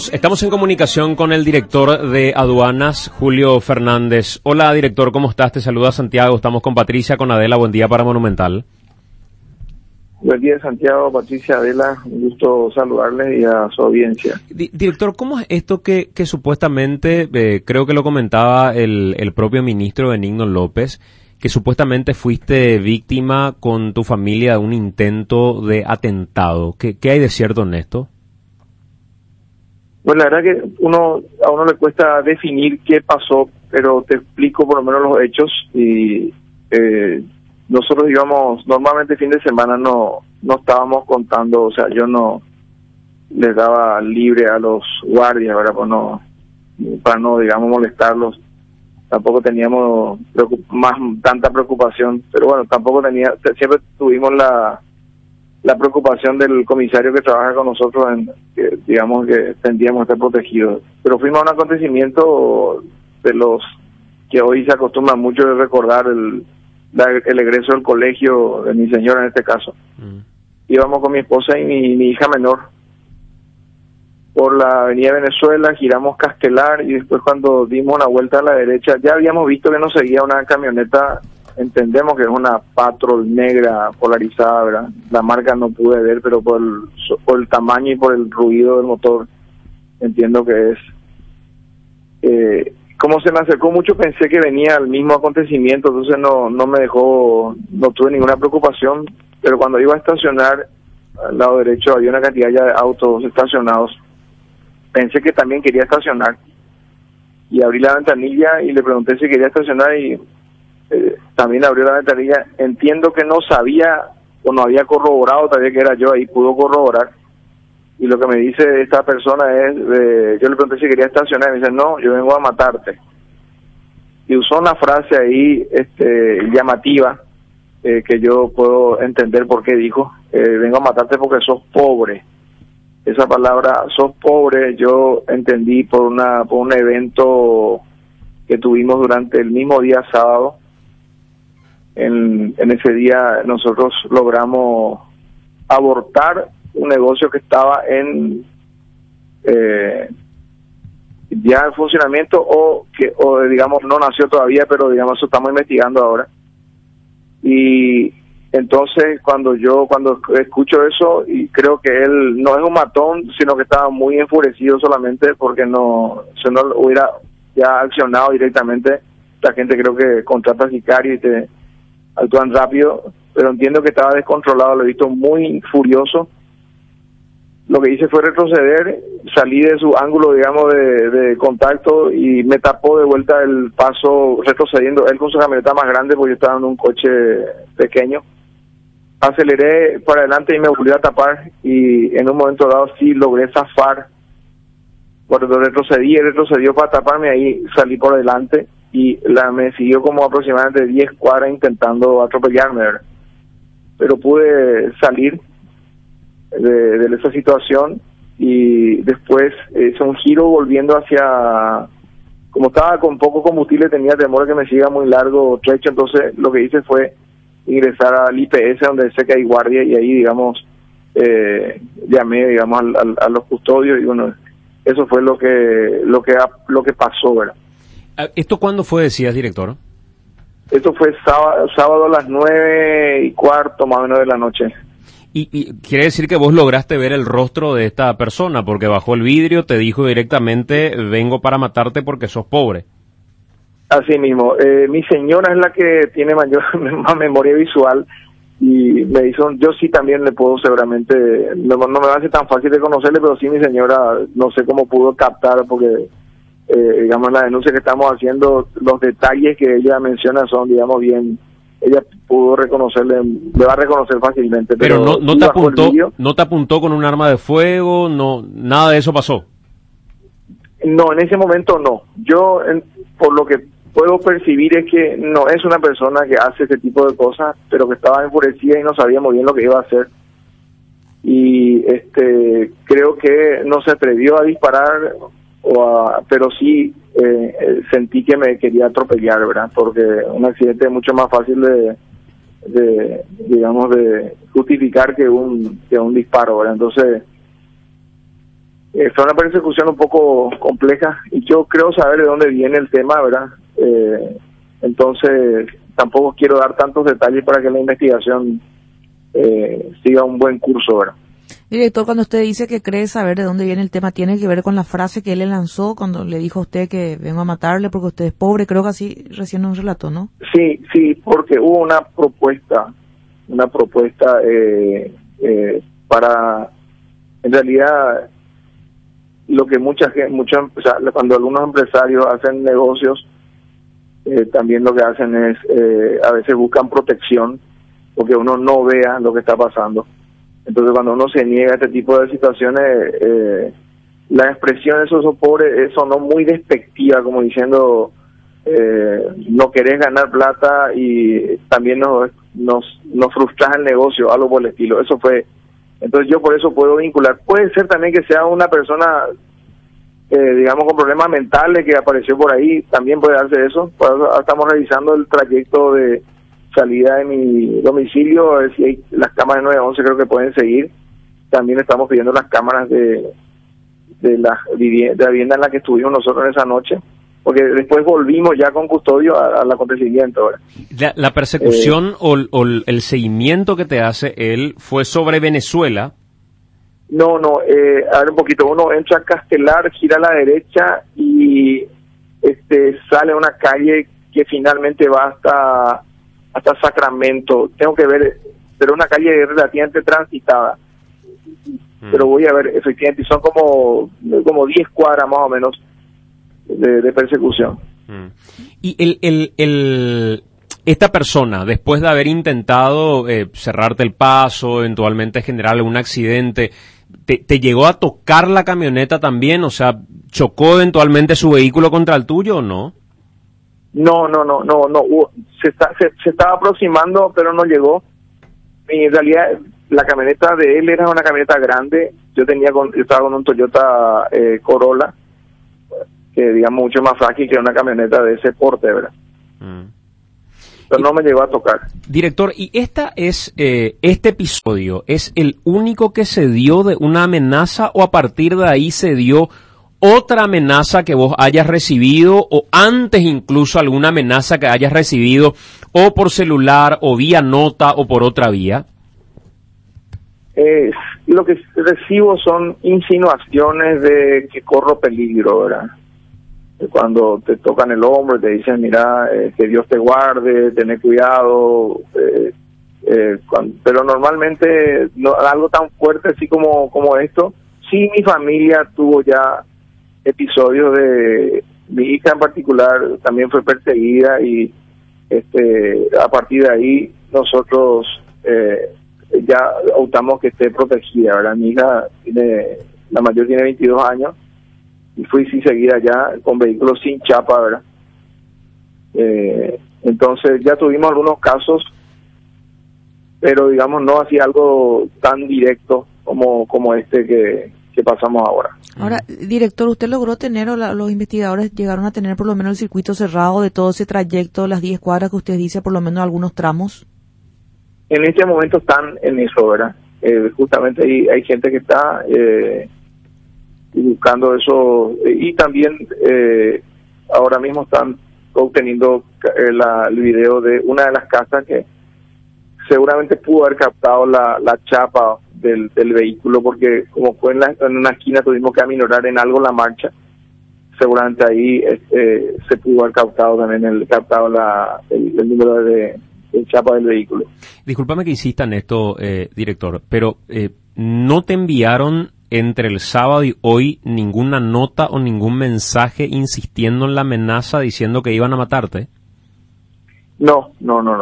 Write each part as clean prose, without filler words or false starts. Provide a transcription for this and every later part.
Estamos en comunicación con el director de aduanas, Julio Fernández. Hola, director, ¿cómo estás? Te saluda Santiago. Estamos con Patricia, con Adela. Buen día para Monumental. Buen día, Santiago, Patricia, Adela. Un gusto saludarles y a su audiencia. Director, ¿cómo es esto que supuestamente, creo que lo comentaba el propio ministro Benigno López, que supuestamente fuiste víctima con tu familia de un intento de atentado? ¿Qué hay de cierto en esto? Bueno, la verdad que a uno le cuesta definir qué pasó, pero te explico por lo menos los hechos. Y nosotros íbamos, normalmente fin de semana no estábamos contando, o sea, yo no les daba libre a los guardias, ¿verdad? Pues para no, digamos, molestarlos. Tampoco teníamos tanta preocupación, pero bueno, siempre tuvimos la preocupación del comisario que trabaja con nosotros que digamos que tendríamos que estar protegidos. Pero fuimos a un acontecimiento de los que hoy se acostumbra mucho de recordar el egreso del colegio de mi señora en este caso. Íbamos con mi esposa y mi hija menor por la avenida Venezuela, giramos Castelar y después cuando dimos una vuelta a la derecha ya habíamos visto que nos seguía una camioneta. Entendemos que es una Patrol negra polarizada, ¿verdad? La marca no pude ver, pero por el tamaño y por el ruido del motor entiendo que es. Como se me acercó mucho pensé que venía al mismo acontecimiento, entonces no tuve ninguna preocupación, pero cuando iba a estacionar al lado derecho había una cantidad ya de autos estacionados. Pensé que también quería estacionar y abrí la ventanilla y le pregunté si quería estacionar y también abrió la ventanilla. Entiendo que no sabía o no había corroborado todavía que era yo, ahí pudo corroborar. Y lo que me dice esta persona es, yo le pregunté si quería estacionar y me dice, no, yo vengo a matarte. Y usó una frase ahí llamativa, que yo puedo entender por qué dijo, vengo a matarte porque sos pobre. Esa palabra, sos pobre, yo entendí por un evento que tuvimos durante el mismo día sábado. En ese día nosotros logramos abortar un negocio que estaba ya en funcionamiento o digamos no nació todavía, pero digamos eso estamos investigando ahora. Y entonces cuando escucho eso, y creo que él no es un matón, sino que estaba muy enfurecido solamente porque no hubiera ya accionado directamente. La gente creo que contrata sicarios y te actúan rápido, pero entiendo que estaba descontrolado, lo he visto muy furioso. Lo que hice fue retroceder, salí de su ángulo, digamos, de contacto y me tapó de vuelta el paso retrocediendo, él con su camioneta más grande porque yo estaba en un coche pequeño. Aceleré para adelante y me volví a tapar y en un momento dado sí logré zafar. Cuando retrocedí, él retrocedió para taparme, ahí salí por delante y me siguió como aproximadamente 10 cuadras intentando atropellarme, ¿verdad? Pero pude salir de esa situación y después hice un giro volviendo como estaba con poco combustible, tenía temor de que me siga muy largo trecho, entonces lo que hice fue ingresar al IPS donde sé que hay guardia y ahí, digamos, llamé, digamos, a los custodios y bueno, eso fue lo que pasó, ¿verdad? ¿Esto cuándo fue, decías, director? Esto fue sábado a las 9:15, más o menos, de la noche. Y quiere decir que vos lograste ver el rostro de esta persona, porque bajó el vidrio, te dijo directamente, vengo para matarte porque sos pobre. Así mismo. Mi señora es la que tiene más memoria visual y me dijo, yo sí también le puedo seguramente, no me va a ser tan fácil de conocerle, pero sí mi señora, no sé cómo pudo captar, porque digamos la denuncia que estamos haciendo, los detalles que ella menciona son, digamos, bien, ella pudo reconocerle, le va a reconocer fácilmente. Pero no te apuntó con un arma de fuego, no, nada de eso pasó. No, en ese momento no. Yo, por lo que puedo percibir es que no es una persona que hace ese tipo de cosas, pero que estaba enfurecida y no sabía muy bien lo que iba a hacer. Y creo que no se atrevió a disparar, pero sí sentí que me quería atropellar, ¿verdad? Porque un accidente es mucho más fácil de justificar que un disparo, ¿verdad? Entonces Fue una persecución un poco compleja y yo creo saber de dónde viene el tema, ¿verdad? Entonces tampoco quiero dar tantos detalles para que la investigación siga un buen curso, ¿verdad? Director, cuando usted dice que cree saber de dónde viene el tema, ¿tiene que ver con la frase que él le lanzó cuando le dijo a usted que vengo a matarle porque usted es pobre? Creo que así recién nos relató, ¿no? Sí, porque hubo una propuesta para, en realidad, lo que o sea, cuando algunos empresarios hacen negocios, también lo que hacen es, a veces buscan protección, porque uno no vea lo que está pasando. Entonces, cuando uno se niega a este tipo de situaciones, la expresión de esos pobres sonó muy despectiva, como diciendo, no querés ganar plata y también nos frustras el negocio, algo por el estilo. Eso fue. Entonces, yo por eso puedo vincular. Puede ser también que sea una persona, digamos, con problemas mentales que apareció por ahí, también puede darse eso. Por eso estamos revisando el trayecto de salida de mi domicilio, a ver si hay las cámaras 911, creo que pueden seguir. También estamos pidiendo las cámaras de la vivienda en la que estuvimos nosotros en esa noche, porque después volvimos ya con custodio al acontecimiento. La persecución o el seguimiento que te hace él fue sobre Venezuela. No, a ver un poquito, uno entra a Castelar, gira a la derecha y sale a una calle que finalmente va hasta Sacramento. Tengo que ver, pero una calle relativamente transitada. Pero voy a ver, efectivamente, son como 10 cuadras más o menos de persecución. Y esta persona, después de haber intentado cerrarte el paso, eventualmente generar algún accidente, ¿te llegó a tocar la camioneta también? O sea, ¿chocó eventualmente su vehículo contra el tuyo o no? No. Se estaba aproximando, pero no llegó. Y en realidad, la camioneta de él era una camioneta grande. Yo estaba con un Toyota Corolla, que digamos mucho más frágil que una camioneta de ese porte, ¿verdad? Pero no me llegó a tocar. Director, ¿y este episodio es el único que se dio de una amenaza o a partir de ahí se dio otra amenaza que vos hayas recibido o antes incluso alguna amenaza que hayas recibido o por celular o vía nota o por otra vía? Lo que recibo son insinuaciones de que corro peligro, ¿verdad? Cuando te tocan el hombro y te dicen, mira, que Dios te guarde, tener cuidado, pero normalmente no, algo tan fuerte así como esto. Sí, mi familia tuvo ya episodios de mi hija en particular, también fue perseguida y a partir de ahí nosotros ya optamos que esté protegida, ¿verdad? Mi hija la mayor tiene 22 años y fui sí seguida ya con vehículos sin chapa, ¿verdad? Entonces ya tuvimos algunos casos, pero digamos no así algo tan directo como este que pasamos ahora. Ahora, director, ¿usted logró tener o los investigadores llegaron a tener por lo menos el circuito cerrado de todo ese trayecto, las 10 cuadras que usted dice, por lo menos algunos tramos? En este momento están en eso, ¿verdad? Justamente hay gente que está buscando eso y también ahora mismo están obteniendo el video de una de las casas que seguramente pudo haber captado la chapa del vehículo, porque como fue en una esquina tuvimos que aminorar en algo la marcha, seguramente ahí se pudo haber captado también el número de chapa del vehículo. Discúlpame que insista en esto, director, pero ¿no te enviaron entre el sábado y hoy ninguna nota o ningún mensaje insistiendo en la amenaza diciendo que iban a matarte? No.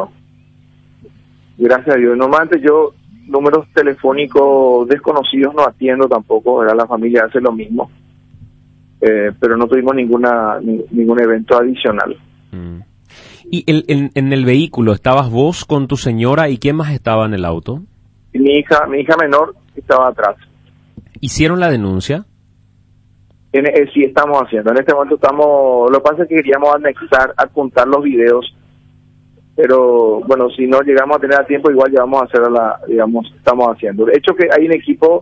Gracias a Dios. Normalmente yo números telefónicos desconocidos no atiendo tampoco, ¿verdad? La familia hace lo mismo, pero no tuvimos ningún evento adicional. ¿Y en el vehículo estabas vos con tu señora y quién más estaba en el auto? Mi hija menor estaba atrás. ¿Hicieron la denuncia? Sí, estamos haciendo. En este momento lo que pasa es que queríamos adjuntar los videos, pero bueno, si no llegamos a tener a tiempo, igual ya vamos a hacer estamos haciendo. De hecho que hay un equipo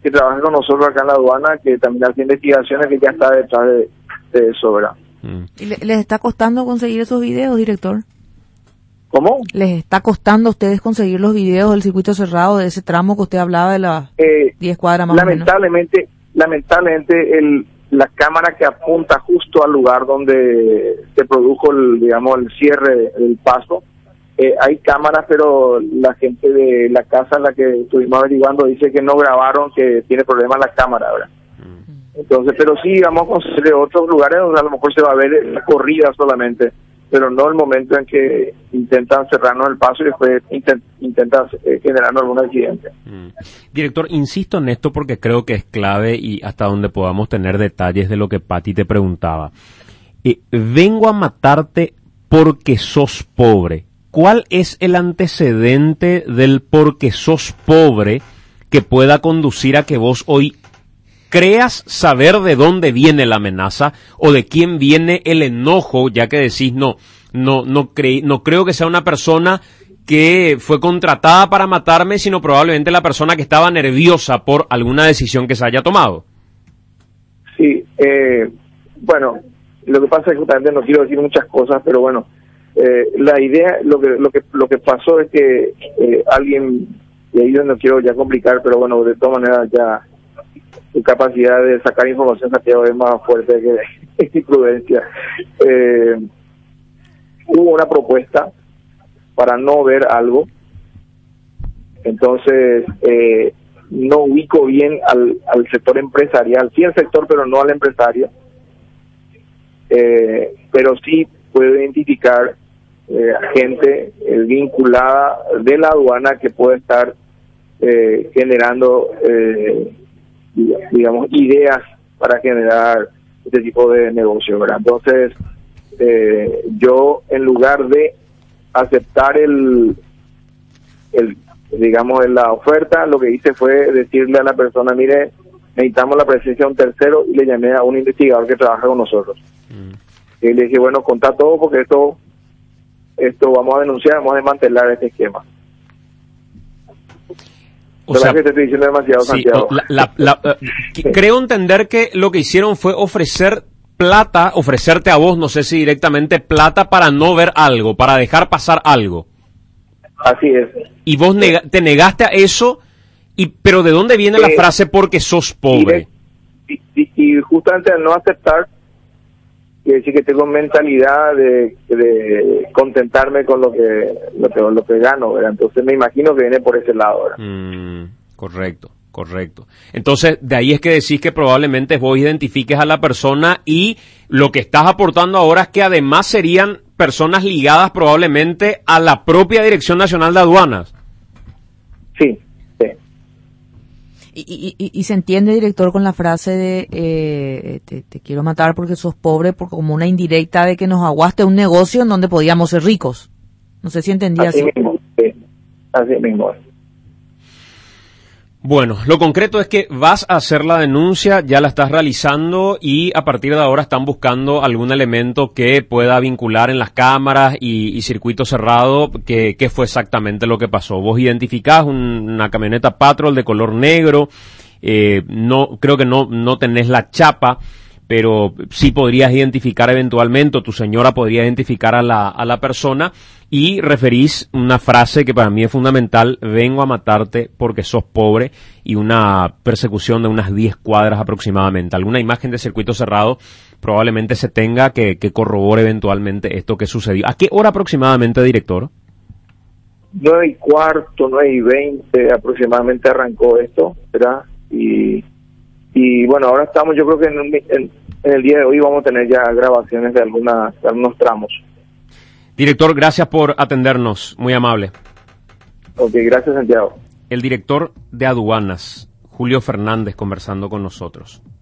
que trabaja con nosotros acá en la aduana, que también hace investigaciones, que ya está detrás de eso, ¿verdad? ¿Y les está costando conseguir esos videos, director? ¿Cómo? ¿Les está costando a ustedes conseguir los videos del circuito cerrado, de ese tramo que usted hablaba de las 10 cuadras más o menos? Lamentablemente, la cámara que apunta justo al lugar donde se produjo el cierre del paso, hay cámaras, pero la gente de la casa en la que estuvimos averiguando dice que no grabaron, que tiene problemas la cámara, ¿verdad? Entonces, pero sí, vamos a conseguir otros lugares donde a lo mejor se va a ver la corrida solamente, pero no el momento en que intentan cerrarnos el paso y después intentan generarnos algún accidente. Director, insisto en esto porque creo que es clave y hasta donde podamos tener detalles de lo que Pati te preguntaba. Vengo a matarte porque sos pobre. ¿Cuál es el antecedente del porque sos pobre que pueda conducir a que vos hoy creas saber de dónde viene la amenaza o de quién viene el enojo, ya que decís no creo que sea una persona que fue contratada para matarme, sino probablemente la persona que estaba nerviosa por alguna decisión que se haya tomado? Sí, bueno, lo que pasa es que justamente no quiero decir muchas cosas, pero bueno, la idea, lo que pasó es que alguien, y ahí yo no quiero ya complicar, pero bueno, de todas maneras ya su capacidad de sacar información, Santiago, es más fuerte que mi prudencia. Hubo una propuesta para no ver algo, entonces no ubico bien al sector empresarial, sí al sector, pero no al empresario, pero sí puedo identificar gente vinculada de la aduana que puede estar generando digamos ideas para generar este tipo de negocio, ¿verdad? Entonces yo, en lugar de aceptar digamos la oferta, lo que hice fue decirle a la persona: mire, necesitamos la presencia de un tercero, y le llamé a un investigador que trabaja con nosotros. Y le dije: bueno, contá todo, porque esto vamos a denunciar, vamos a desmantelar este esquema. O sea, que te estoy diciendo demasiado, sí, Santiago. Creo entender que lo que hicieron fue ofrecerte a vos, no sé si directamente plata, para no ver algo, para dejar pasar algo. Así es. Y vos te negaste a eso, pero ¿de dónde viene la frase porque sos pobre? Y justamente al no aceptar, quiere decir que tengo mentalidad de contentarme con lo que gano, ¿verdad? Entonces me imagino que viene por ese lado, ¿verdad? Correcto. Entonces, de ahí es que decís que probablemente vos identifiques a la persona, y lo que estás aportando ahora es que además serían personas ligadas probablemente a la propia Dirección Nacional de Aduanas. Sí. Y se entiende, director, con la frase de te quiero matar porque sos pobre, como una indirecta de que nos aguaste un negocio en donde podíamos ser ricos. No sé si entendía así. Así mismo. Bueno, lo concreto es que vas a hacer la denuncia, ya la estás realizando, y a partir de ahora están buscando algún elemento que pueda vincular en las cámaras y circuito cerrado qué fue exactamente lo que pasó. Vos identificás una camioneta Patrol de color negro, no creo que no tenés la chapa, pero sí podrías identificar eventualmente, o tu señora podría identificar a la persona, y referís una frase que para mí es fundamental: vengo a matarte porque sos pobre, y una persecución de unas 10 cuadras aproximadamente. Alguna imagen de circuito cerrado probablemente se tenga que corrobore eventualmente esto que sucedió. ¿A qué hora aproximadamente, director? 9:15, 9:20 aproximadamente arrancó esto, ¿verdad? Y bueno, ahora estamos, yo creo que en el día de hoy vamos a tener ya grabaciones de algunos tramos. Director, gracias por atendernos, muy amable. Ok, gracias, Santiago. El director de Aduanas, Julio Fernández, conversando con nosotros.